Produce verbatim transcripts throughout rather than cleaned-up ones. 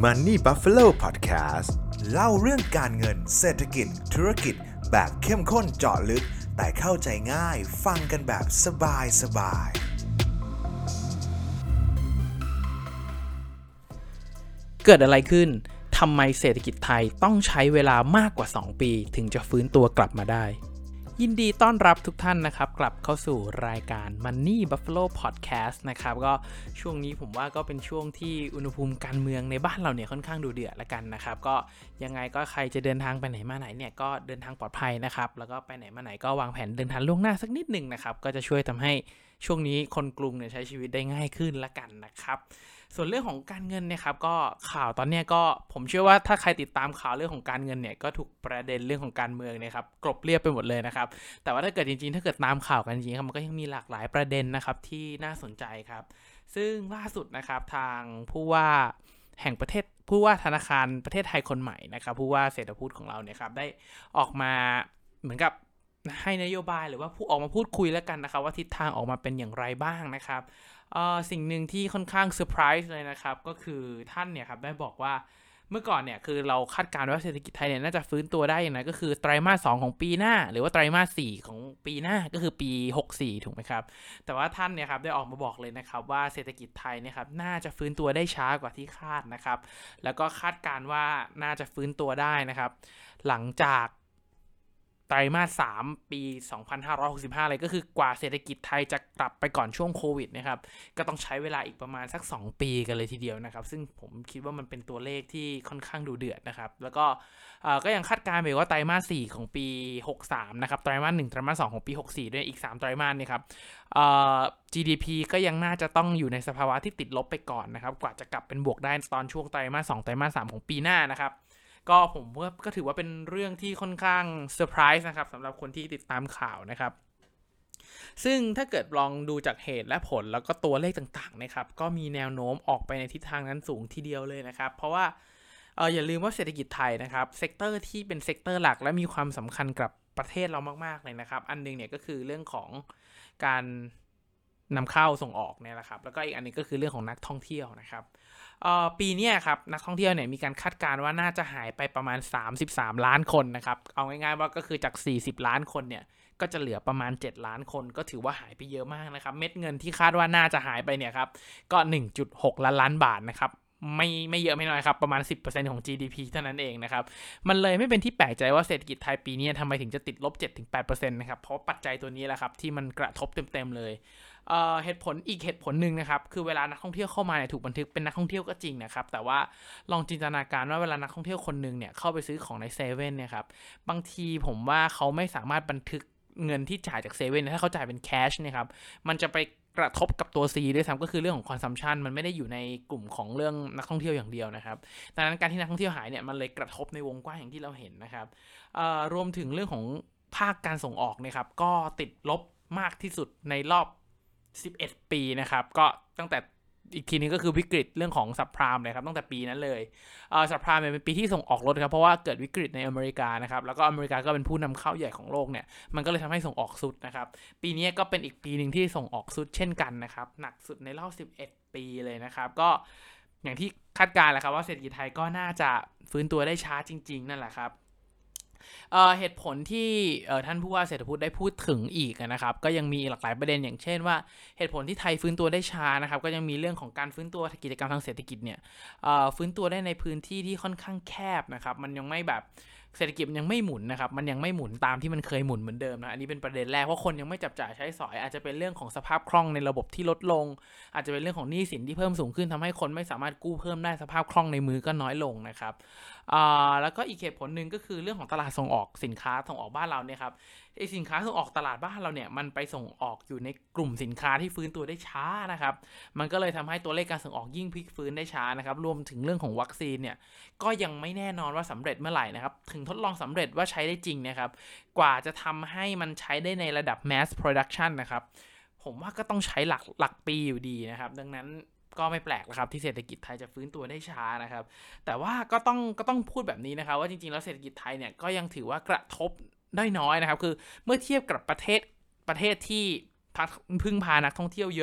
Money Buffalo Podcast เล่าเรื่องการเงินเศรษฐกิจธุรกิจแบบเข้มข้นเจาะลึกแต่เข้าใจง่ายฟังกันแบบสบายสบายเกิดอะไรขึ้นทำไมเศรษฐกิจไทยต้องใช้เวลามากกว่าสองปีถึงจะฟื้นตัวกลับมาได้ยินดีต้อนรับทุกท่านนะครับกลับเข้าสู่รายการ Money Buffalo Podcast นะครับก็ช่วงนี้ผมว่าก็เป็นช่วงที่อุณหภูมิการเมืองในบ้านเราเนี่ยค่อนข้างดูเดือดละกันนะครับก็ยังไงก็ใครจะเดินทางไปไหนมาไหนเนี่ยก็เดินทางปลอดภัยนะครับแล้วก็ไปไหนมาไหนก็วางแผนเดินทางล่วงหน้าสักนิดนึงนะครับก็จะช่วยทำให้ช่วงนี้คนกรุงเนี่ยใช้ชีวิตได้ง่ายขึ้นละกันนะครับส่วนเรื่องของการเงินเนี่ยครับก็ข่าวตอนนี้ก็ผมเชื่อว่าถ้าใครติดตามข่าวเรื่องของการเงินเนี่ยก็ถูกประเด็นเรื่องของการเมืองเนี่ยครับกลบเรียบไปหมดเลยนะครับแต่ว่าถ้าเกิดจริงๆถ้าเกิดตามข่าวกันจริงๆครับมันก็ยังมีหลากหลายประเด็นนะครับที่น่าสนใจครับซึ่งล่าสุดนะครับทางผู้ว่าแห่งประเทศผู้ว่าธนาคารประเทศไทยคนใหม่นะครับผู้ว่าเศรษฐพูดของเราเนี่ยครับได้ออกมาเหมือนกับให้นโยบายหรือว่าผู้ออกมาพูดคุยแล้วกันนะครับว่าทิศทางออกมาเป็นอย่างไรบ้างนะครับเอ่อสิ่งหนึ่งที่ค่อนข้างเซอร์ไพรส์เลยนะครับก็คือท่านเนี่ยครับได้บอกว่าเมื่อก่อนเนี่ยคือเราคาดการณ์ว่าเศรษฐกิจไทยเนี่ยน่าจะฟื้นตัวได้อย่างไรก็คือไตรมาสสองของปีหน้าหรือว่าไตรมาสสี่ของปีหน้าก็คือปีหกสิบสี่ถูกไหมครับแต่ว่าท่านเนี่ยครับได้ออกมาบอกเลยนะครับว่าเศรษฐกิจไทยเนี่ยครับน่าจะฟื้นตัวได้ช้ากว่าที่คาดนะครับแล้วก็คาดการณ์ว่าน่าจะฟื้นตัวได้นะครับหลังจากไตรมาสสามปีสองพันห้าร้อยหกสิบห้าเลยก็คือกว่าเศรษฐกิจไทยจะกลับไปก่อนช่วงโควิดนะครับก็ต้องใช้เวลาอีกประมาณสักสองปีกันเลยทีเดียวนะครับซึ่งผมคิดว่ามันเป็นตัวเลขที่ค่อนข้างดูเดือดนะครับแล้วก็เอ่อก็ยังคาดการณ์ไปว่าไตรมาสสี่ของปีหกสิบสามนะครับไตรมาสหนึ่งไตรมาสสองของปีหกสิบสี่ด้วยอีกสามไตรมาสนี่ครับเอ่อ จี ดี พี ก็ยังน่าจะต้องอยู่ในสภาวะที่ติดลบไปก่อนนะครับกว่าจะกลับเป็นบวกได้ตอนช่วงไตรมาสสองไตรมาสสามของปีหน้านะครับก็ผมว่าก็ถือว่าเป็นเรื่องที่ค่อนข้างเซอร์ไพรส์นะครับสำหรับคนที่ติดตามข่าวนะครับซึ่งถ้าเกิดลองดูจากเหตุและผลแล้วก็ตัวเลขต่างๆนะครับก็มีแนวโน้มออกไปในทิศทางนั้นสูงทีเดียวเลยนะครับเพราะว่าเอออย่าลืมว่าเศรษฐกิจไทยนะครับเซกเตอร์ที่เป็นเซกเตอร์หลักและมีความสำคัญกับประเทศเรามากๆเลยนะครับอันนึงเนี่ยก็คือเรื่องของการนำเข้าส่งออกเนี่ยแหละครับแล้วก็อีกอันนึงก็คือเรื่องของนักท่องเที่ยวนะครับปีนี้ครับนักท่องเที่ยวเนี่ยมีการคาดการณ์ว่าน่าจะหายไปประมาณสามสิบสามล้านคนนะครับเอาง่ายๆว่าก็คือจากสี่สิบล้านคนเนี่ยก็จะเหลือประมาณเจ็ดล้านคนก็ถือว่าหายไปเยอะมากนะครับเม็ดเงินที่คาดว่าน่าจะหายไปเนี่ยครับก็ หนึ่งจุดหก ล้านล้านบาทนะครับไม่ไม่เยอะไม่น้อยครับประมาณ สิบเปอร์เซ็นต์ ของ จี ดี พี เท่านั้นเองนะครับมันเลยไม่เป็นที่แปลกใจว่าเศรษฐกิจไทยปีนี้ทำไมถึงจะติดลบ เจ็ดถึงแปดเปอร์เซ็นต์ นะครับเพราะปัจจัยตัวนี้แหละครับที่มันกระทบเต็มๆเลยเอ่อเหตุผลอีกเหตุผลหนึ่งนะครับคือเวลานักท่องเที่ยวเข้ามาเนี่ยถูกบันทึกเป็นนักท่องเที่ยวก็จริงนะครับแต่ว่าลองจินตนาการว่าเวลานักท่องเที่ยวคนนึงเนี่ยเข้าไปซื้อของในเซเว่นเนี่ยครับบางทีผมว่าเขาไม่สามารถบันทึกเงินที่จ่ายจากเซเว่นถ้าเขาจ่ายเป็นแคชเนี่ยครับมันจะไปกระทบกับตัว C ด้วยซ้ำก็คือเรื่องของ consumption มันไม่ได้อยู่ในกลุ่มของเรื่องนักท่องเที่ยวอย่างเดียวนะครับดังนั้นการที่นักท่องเที่ยวหายเนี่ยมันเลยกระทบในวงกว้างอย่างที่เราเห็นนะครับรวมถึงเรื่องของภาคการส่งออกนะครับก็ติดลบมากที่สุดในรอบสิบเอ็ดปีนะครับก็ตั้งแต่อีกทีนึงก็คือวิกฤตเรื่องของซับไพรม์เลยครับตั้งแต่ปีนั้นเลยเอ่อซับไพรม์เป็นปีที่ส่งออกลดครับเพราะว่าเกิดวิกฤตในอเมริกานะครับแล้วก็อเมริกาก็เป็นผู้นำเข้าใหญ่ของโลกเนี่ยมันก็เลยทำให้ส่งออกสุดนะครับปีนี้ก็เป็นอีกปีนึงที่ส่งออกสุดเช่นกันนะครับหนักสุดในรอบสิบเอ็ดปีเลยนะครับก็อย่างที่คาดการณ์แหละครับว่าเศรษฐกิจไทยก็น่าจะฟื้นตัวได้ช้าจริงๆนั่นแหละครับเอ่อเหตุผลที่เอ่อท่านผู้ว่าเศรษฐพูดได้พูดถึงอีกนะครับก็ยังมีหลากหลายประเด็นอย่างเช่นว่าเหตุผลที่ไทยฟื้นตัวได้ช้านะครับก็ยังมีเรื่องของการฟื้นตัวกิจกรรมทางเศรษฐกิจเนี่ยเอ่อฟื้นตัวได้ในพื้นที่ที่ค่อนข้างแคบนะครับมันยังไม่แบบเศรษฐกิจมันยังไม่หมุนนะครับมันยังไม่หมุนตามที่มันเคยหมุนเหมือนเดิมนะอันนี้เป็นประเด็นแรกเพราะคนยังไม่จับจ่ายใช้สอยอาจจะเป็นเรื่องของสภาพคล่องในระบบที่ลดลงอาจจะเป็นเรื่องของหนี้สินที่เพิ่มสูงขึ้นทำให้คนไม่สามารถกู้เพิ่มได้สภาพคล่องในมือก็น้อยลงนะครับอ่าแล้วก็อีกเหตุผลหนึ่งก็คือเรื่องของตลาดส่งออกสินค้าส่งออกบ้านเราเนี่ยครับไอสินค้าส่งออกตลาดบ้านเราเนี่ยมันไปส่งออกอยู่ในกลุ่มสินค้าที่ฟื้นตัวได้ช้านะครับมันก็เลยทำให้ตัวเลขการส่งออกยิ่งพลิกฟื้นได้ช้านะครับรวมถึงเรื่องของวัคซีนเนี่ยก็ยังไม่แน่นอนว่าสำเร็จเมื่อไหร่นะครับถึงทดลองสำเร็จว่าใช้ได้จริงนะครับกว่าจะทำให้มันใช้ได้ในระดับ mass production นะครับผมว่าก็ต้องใช้หลักหลักปีอยู่ดีนะครับดังนั้นก็ไม่แปลกแล้วครับที่เศรษฐกิจไทยจะฟื้นตัวได้ช้านะครับแต่ว่าก็ต้องก็ต้องพูดแบบนี้นะครับว่าจริงๆแล้วเศรษฐกิจไทยเนี่ยก็ยังถือว่ากระทบได้น้อยนะครับคือเมื่อเทียบกับประเทศประเทศที่พึ่งพานักท่องเที่ยวเยอะ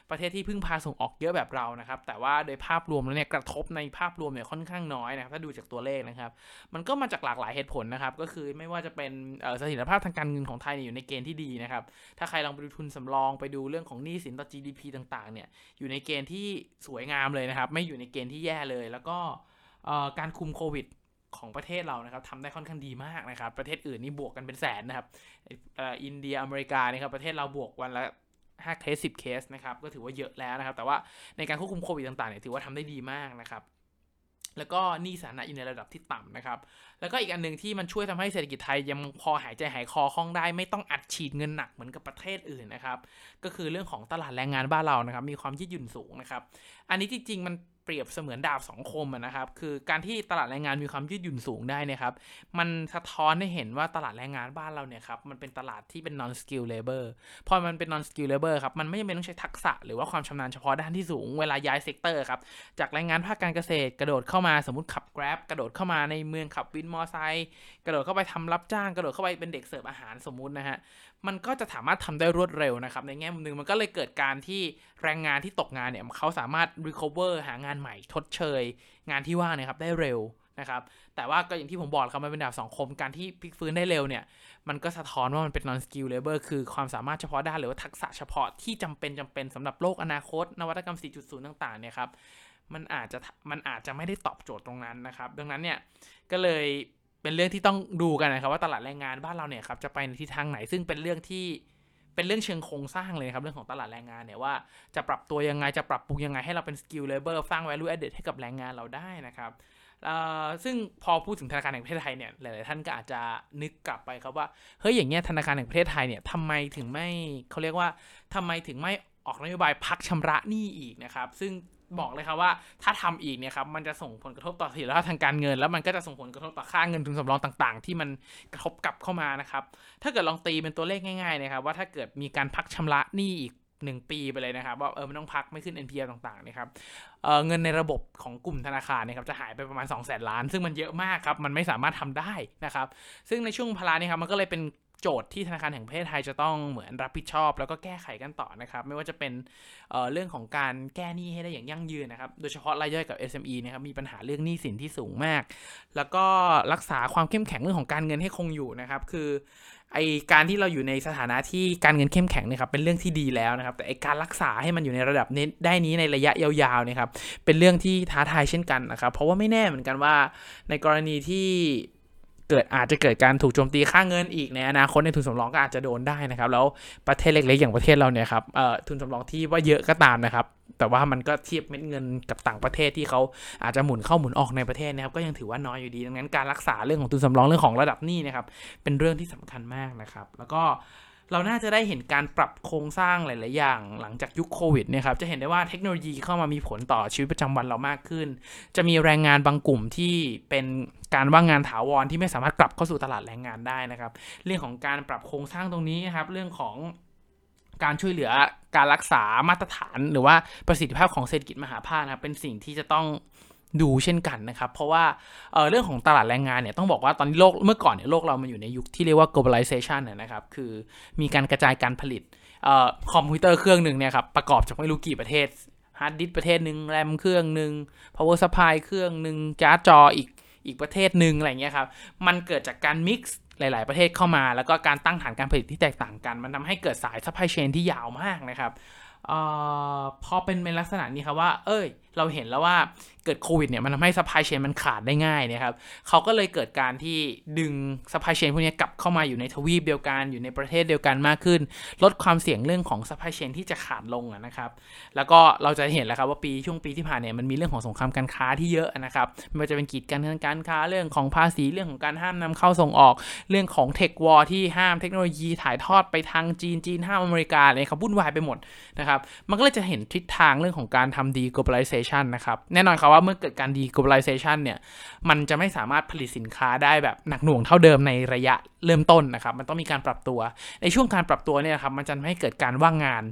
ประเทศที่พึ่งพาส่งออกเยอะแบบเรานะครับแต่ว่าโดยภาพรวมแล้วเนี่ยกระทบในภาพรวมเนี่ยค่อนข้างน้อยนะครับถ้าดูจากตัวเลขนะครับมันก็มาจากหลากหลายเหตุผลนะครับก็คือไม่ว่าจะเป็นเสถียรภาพทางการเงินของไทยอยู่ในเกณฑ์ที่ดีนะครับถ้าใครลองไปดูทุนสำรองไปดูเรื่องของหนี้สินต่อ จี ดี พี ต่างๆเนี่ยอยู่ในเกณฑ์ที่สวยงามเลยนะครับไม่อยู่ในเกณฑ์ที่แย่เลยแล้วก็การคุมโควิดของประเทศเรานะครับทำได้ค่อนข้างดีมากนะครับประเทศอื่นนี่บวกกันเป็นแสนนะครับอินเดียอเมริกาเนี่ยครับประเทศเราบวกวันละห้าเคสสิบเคสนะครับก็ถือว่าเยอะแล้วนะครับแต่ว่าในการควบคุมโควิดต่างๆเนี่ยถือว่าทำได้ดีมากนะครับแล้วก็หนี้สาธารณะอยู่ในระดับที่ต่ำนะครับแล้วก็อีกอันนึงที่มันช่วยทำให้เศรษฐกิจไทยยังพอหายใจหายคอคล่องได้ไม่ต้องอัดฉีดเงินหนักเหมือนกับประเทศอื่นนะครับก็คือเรื่องของตลาดแรงงานบ้านเรานะครับมีความยืดหยุ่นสูงนะครับอันนี้จริงๆมันเปรียบเสมือนดาบสองคมนะครับคือการที่ตลาดแรงงานมีความยืดหยุ่นสูงได้นะครับมันสะท้อนให้เห็นว่าตลาดแรงงานบ้านเราเนี่ยครับมันเป็นตลาดที่เป็น non skill labor พอมันเป็น non skill labor ครับมันไม่จำเป็นต้องใช้ทักษะหรือว่าความชำนาญเฉพาะด้านที่สูงเวลาย้ายเซกเตอร์ครับจากแรงงานภาคการเกษตรกระโดดเข้ามาสมมุติขับ Grab กระโดดเข้ามาในเมืองขับวินมอไซค์กระโดดเข้าไปทำรับจ้างกระโดดเข้าไปเป็นเด็กเสิร์ฟอาหารสมมุตินะฮะมันก็จะสามารถทำได้รวดเร็วนะครับในแง่มุมนึงมันก็เลยเกิดการที่แรงงานที่ตกงานเนี่ยเขาสามารถ recover หางานใหม่ชดเชยงานที่ว่างเนี่ยครับได้เร็วนะครับแต่ว่าก็อย่างที่ผมบอกครับมันเป็นดาบสองคมการที่พลิกฟื้นได้เร็วเนี่ยมันก็สะท้อนว่ามันเป็น non skill labor คือความสามารถเฉพาะด้านหรือว่าทักษะเฉพาะที่จำเป็นจำเป็นสำหรับโลกอนาคตนวัตกรรม สี่จุดศูนย์ ต่างๆเนี่ยครับมันอาจจะมันอาจจะไม่ได้ตอบโจทย์ตรงนั้นนะครับดังนั้นเนี่ยก็เลยเป็นเรื่องที่ต้องดูกันนะครับว่าตลาดแรงงานบ้านเราเนี่ยครับจะไปในทิศทางไหนซึ่งเป็นเรื่องที่เป็นเรื่องเชิงโครงสร้างเลยครับเรื่องของตลาดแรงงานเนี่ยว่าจะปรับตัวยังไงจะปรับปรุงยังไงให้เราเป็น skill labor สร้าง value added ให้กับแรงงานเราได้นะครับซึ่งพอพูดถึงธนาคารแห่งประเทศไทยเนี่ยหลายๆท่านก็อาจจะนึกกลับไปครับว่าเฮ้ยอย่างเงี้ยธนาคารแห่งประเทศไทยเนี่ยทำไมถึงไม่เขาเรียกว่าทำไมถึงไม่ออกนโยบายพักชำระหนี้อีกนะครับซึ่งบอกเลยครับว่าถ้าทำอีกเนี่ยครับมันจะส่งผลกระทบต่อเสถียรภาพทางการเงินแล้วมันก็จะส่งผลกระทบต่อค่าเงินทุนสำรองต่างๆที่มันกระทบกลับเข้ามานะครับถ้าเกิดลองตีเป็นตัวเลขง่ายๆนะครับว่าถ้าเกิดมีการพักชำระหนี้อีกหนึ่งปีไปเลยนะครับว่าเออมันต้องพักไม่ขึ้น เอ็น พี แอล ต่างๆนะครับ เอ่อเงินในระบบของกลุ่มธนาคารนะครับจะหายไปประมาณ สองแสน ล้านซึ่งมันเยอะมากครับมันไม่สามารถทำได้นะครับซึ่งในช่วงพลานี้ครับมันก็เลยเป็นโจทย์ที่ธนาคารแห่งประเทศไทยจะต้องเหมือนรับผิดชอบแล้วก็แก้ไขกันต่อนะครับไม่ว่าจะเป็น เอ่อ เรื่องของการแก้หนี้ให้ได้อย่างยั่งยืนนะครับโดยเฉพาะรายย่อยกับ เอส เอ็ม อี นะครับมีปัญหาเรื่องหนี้สินที่สูงมากแล้วก็รักษาความเข้มแข็งเรื่องของการเงินให้คงอยู่นะครับคือไอการที่เราอยู่ในสถานะที่การเงินเข้มแข็งเนี่ยครับเป็นเรื่องที่ดีแล้วนะครับแต่ไอการรักษาให้มันอยู่ในระดับนี้ได้นี้ในระยะยาวๆเนี่ยครับเป็นเรื่องที่ท้าทายเช่นกันนะครับเพราะว่าไม่แน่เหมือนกันว่าในกรณีที่เกิดอาจจะเกิดการถูกโจมตีค่าเงินอีกในอนาคตในทุนสำรองก็อาจจะโดนได้นะครับแล้วประเทศเล็กๆอย่างประเทศเราเนี่ยครับเอ่อทุนสำรองที่ว่าเยอะก็ตามนะครับแต่ว่ามันก็เทียบเม็ดเงินกับต่างประเทศที่เขาอาจจะหมุนเข้าหมุนออกในประเทศนะครับก็ยังถือว่าน้อยอยู่ดีดังนั้นการรักษาเรื่องของทุนสำรองเรื่องของระดับหนี้นะครับเป็นเรื่องที่สำคัญมากนะครับแล้วก็เราน่าจะได้เห็นการปรับโครงสร้างหลายๆอย่างหลังจากยุคโควิดเนี่ยครับจะเห็นได้ว่าเทคโนโลยีเข้ามามีผลต่อชีวิตประจำวันเรามากขึ้นจะมีแรงงานบางกลุ่มที่เป็นการว่างงานถาวรที่ไม่สามารถกลับเข้าสู่ตลาดแรงงานได้นะครับเรื่องของการปรับโครงสร้างตรงนี้นะครับเรื่องของการช่วยเหลือการรักษามาตรฐานหรือว่าประสิทธิภาพของเศรษฐกิจมหาภาคนะครับเป็นสิ่งที่จะต้องดูเช่นกันนะครับเพราะว่า เอ่อ เรื่องของตลาดแรงงานเนี่ยต้องบอกว่าตอนนี้โลกเมื่อก่อนเนี่ยโลกเรามันอยู่ในยุคที่เรียกว่า globalization นะครับคือมีการกระจายการผลิตเอ่อคอมพิวเตอร์เครื่องนึงเนี่ยครับประกอบจากไม่รู้กี่ประเทศฮาร์ดดิสก์ประเทศนึงแรมเครื่องนึง power supply เครื่องนึงการ์ดจออีกอีกประเทศนึงอะไรเงี้ยครับมันเกิดจากการ mix หลายๆประเทศเข้ามาแล้วก็การตั้งฐานการผลิตที่แตกต่างกันมันทำให้เกิดสาย supply chain ที่ยาวมากนะครับเอ่อพอเป็นเป็นลักษณะนี้ครับว่าเอ้ยเราเห็นแล้วว่าเกิดโควิดเนี่ยมันทำให้ supply chain มันขาดได้ง่ายนะครับเขาก็เลยเกิดการที่ดึง supply chain พวกนี้กลับเข้ามาอยู่ในทวีปเดียวกันอยู่ในประเทศเดียวกันมากขึ้นลดความเสี่ยงเรื่องของ supply chain ที่จะขาดลงนะครับแล้วก็เราจะเห็นแล้วครับว่าปีช่วงปีที่ผ่านเนี่ยมันมีเรื่องของสงครามการค้าที่เยอะนะครับไม่ว่าจะเป็นกีดกันทางการค้าเรื่องของภาษีเรื่องของการห้ามนำเข้าส่งออกเรื่องของ tech war ที่ห้ามเทคโนโลยีถ่ายทอดไปทางจีนจีนห้ามอเมริกาอะไรครับวุ่นวายไปหมดนะครับมันก็เลยจะเห็นทิศทางเรื่องของการทำ deglobalization นะครับแน่นอนครับว่าเมื่อเกิดการ deglobalization เนี่ยมันจะไม่สามารถผลิตสินค้าได้แบบหนักหน่วงเท่าเดิมในระยะเริ่มต้นนะครับมันต้องมีการปรับตัวในช่วงการปรับตัวเนี่ยครับมันจะทำให้เกิดการว่างงาน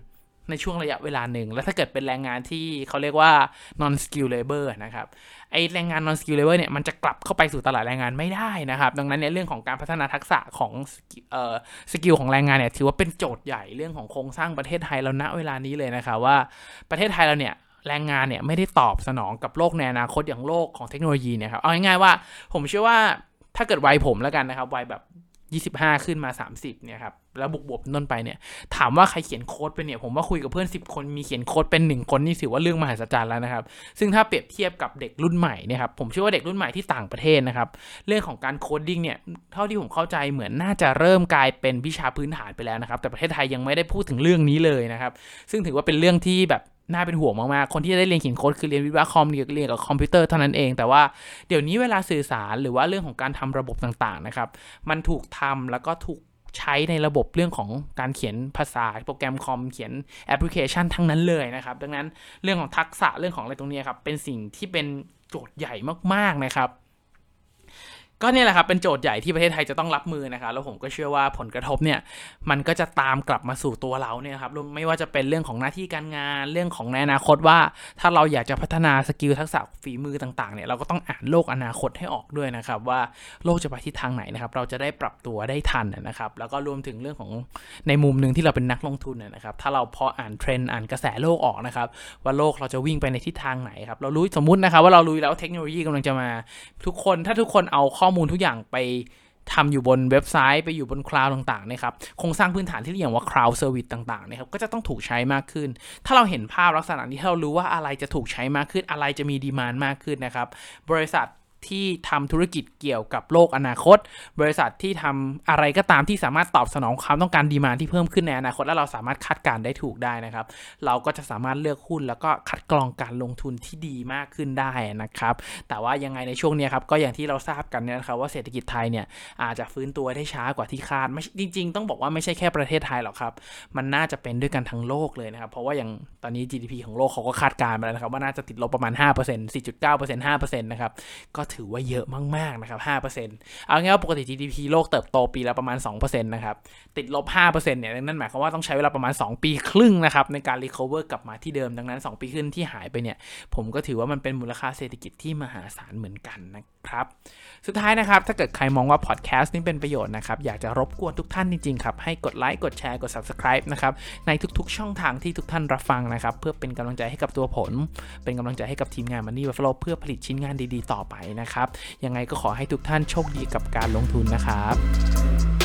ในช่วงระยะเวลาหนึ่งแล้วถ้าเกิดเป็นแรงงานที่เขาเรียกว่า non skill labor นะครับไอแรงงาน non skill labor เนี่ยมันจะกลับเข้าไปสู่ตลาดแรงงานไม่ได้นะครับดังนั้นเนี่ยเรื่องของการพัฒนาทักษะของเอ่อสกิลของแรงงานเนี่ยถือว่าเป็นโจทย์ใหญ่เรื่องของโครงสร้างประเทศไทยเราณเวลานี้เลยนะครับว่าประเทศไทยเราเนี่ยแรงงานเนี่ยไม่ได้ตอบสนองกับโลกในอนาคตอย่างโลกของเทคโนโลยีเนี่ยครับเอาง่ายๆว่าผมเชื่อว่าถ้าเกิดวัยผมแล้วกันนะครับวัยแบบยี่สิบห้าขึ้นมาสามสิบเนี่ยครับแล้วบวกๆต้นไปเนี่ยถามว่าใครเขียนโค้ดเป็นเนี่ยผมว่าคุยกับเพื่อนสิบคนมีเขียนโค้ดเป็นหนึ่งคนนี่ถือว่าเรื่องมหัศจรรย์แล้วนะครับซึ่งถ้าเปรียบเทียบกับเด็กรุ่นใหม่เนี่ยครับผมเชื่อว่าเด็กรุ่นใหม่ที่ต่างประเทศนะครับเรื่องของการโคดดิ้งเนี่ยเท่าที่ผมเข้าใจเหมือนน่าจะเริ่มกลายเป็นวิชาพื้นฐานไปแล้วนะครับแต่ประเทศไทยยังไม่ได้พูดถึงเรื่องนี้เลยนะครับซึ่งถือว่าเป็นเรื่องที่แบบน่าเป็นห่วงมากๆคนที่จะได้เรียนเขียนโค้ดคือเรียนวิศวะคอมเรียนเรียนกับคอมพิวเตอร์เท่านั้นเองแต่ว่าเดี๋ยวนี้เวลาสื่อสารหรือว่าเรื่องของการทำระบบต่างๆนะครับมันถูกทำแล้วก็ถูกใช้ในระบบเรื่องของการเขียนภาษาโปรแกรมคอมเขียนแอปพลิเคชันทั้งนั้นเลยนะครับดังนั้นเรื่องของทักษะเรื่องของอะไรตรงนี้ครับเป็นสิ่งที่เป็นโจทย์ใหญ่มากๆนะครับก็เนี่ยแหละครับเป็นโจทย์ใหญ่ที่ประเทศไทยจะต้องรับมือนะครับแล้วผมก็เชื่อว่าผลกระทบเนี่ยมันก็จะตามกลับมาสู่ตัวเราเนี่ยครับไม่ว่าจะเป็นเรื่องของหน้าที่การงานเรื่องของในอนาคตว่าถ้าเราอยากจะพัฒนาสกิลทักษะฝีมือต่างๆเนี่ยเราก็ต้องอ่านโลกอนาคตให้ออกด้วยนะครับว่าโลกจะไปทิศทางไหนนะครับเราจะได้ปรับตัวได้ทันนะครับแล้วก็รวมถึงเรื่องของในมุมนึงที่เราเป็นนักลงทุนนะครับถ้าเราพออ่านเทรนด์อ่านกระแสโลกออกนะครับว่าโลกเราจะวิ่งไปในทิศทางไหนครับเรารู้สมมุตินะครับว่าเรารู้แล้วเทคโนโลยีกำลังจะมาทุกคนถ้าทุกคนเอาข้อมูลทุกอย่างไปทำอยู่บนเว็บไซต์ไปอยู่บนคลาวด์ต่างๆนะครับโครงสร้างพื้นฐานที่เรียกว่า cloud service ต่างๆนะครับก็จะต้องถูกใช้มากขึ้นถ้าเราเห็นภาพลักษณะนี้เรารู้ว่าอะไรจะถูกใช้มากขึ้นอะไรจะมีดีมานด์มากขึ้นนะครับบริษัทที่ทำธุรกิจเกี่ยวกับโลกอนาคตบริษัทที่ทำอะไรก็ตามที่สามารถตอบสนองความต้องการดีมานด์ที่เพิ่มขึ้นในอนาคตและเราสามารถคาดการณ์ได้ถูกได้นะครับเราก็จะสามารถเลือกหุ้นแล้วก็คัดกรองการลงทุนที่ดีมากขึ้นได้นะครับแต่ว่ายังไงในช่วงนี้ครับก็อย่างที่เราทราบกันนะครับว่าเศรษฐกิจไทยเนี่ยอาจจะฟื้นตัวได้ช้ากว่าที่คาดไม่จริงๆต้องบอกว่าไม่ใช่แค่ประเทศไทยหรอกครับมันน่าจะเป็นด้วยกันทั้งโลกเลยนะครับเพราะว่าอย่างตอนนี้ จี ดี พี ของโลกเขาก็คาดการณ์มาแล้วนะครับว่าน่าจะติดลบประมาณ ห้าเปอร์เซ็นต์ สี่จุดเก้าเปอร์เซ็นต์ ห้าเปอร์เซ็นต์ นะครับก็ถือว่าเยอะมากๆนะครับ ห้าเปอร์เซ็นต์ เอาง่ายว่าปกติ จี ดี พี โลกเติบโตปีละประมาณ สองเปอร์เซ็นต์ นะครับติดลบ ห้าเปอร์เซ็นต์ เนี่ยนั่นหมายความว่าต้องใช้เวลาประมาณสองปีครึ่งนะครับในการ recover กลับมาที่เดิมดังนั้นสองปีขึ้นที่หายไปเนี่ยผมก็ถือว่ามันเป็นมูลค่าเศรษฐกิจที่มหาศาลเหมือนกันนะครับสุดท้ายนะครับถ้าเกิดใครมองว่าพอดแคสต์นี้เป็นประโยชน์นะครับอยากจะรบกวนทุกท่านจริงๆครับให้กดไลค์กดแชร์กด Subscribe นะครับในทุกๆช่องทางที่ทุกท่านรับฟังนะครับเพื่อเป็นกำลังใจให้กับตัวผมเป็นกำลังใจให้กับทีมงาน Money Buffalo เพื่อผลิตชิ้นงานดีๆต่อไปนะครับยังไงก็ขอให้ทุกท่านโชคดีกับการลงทุนนะครับ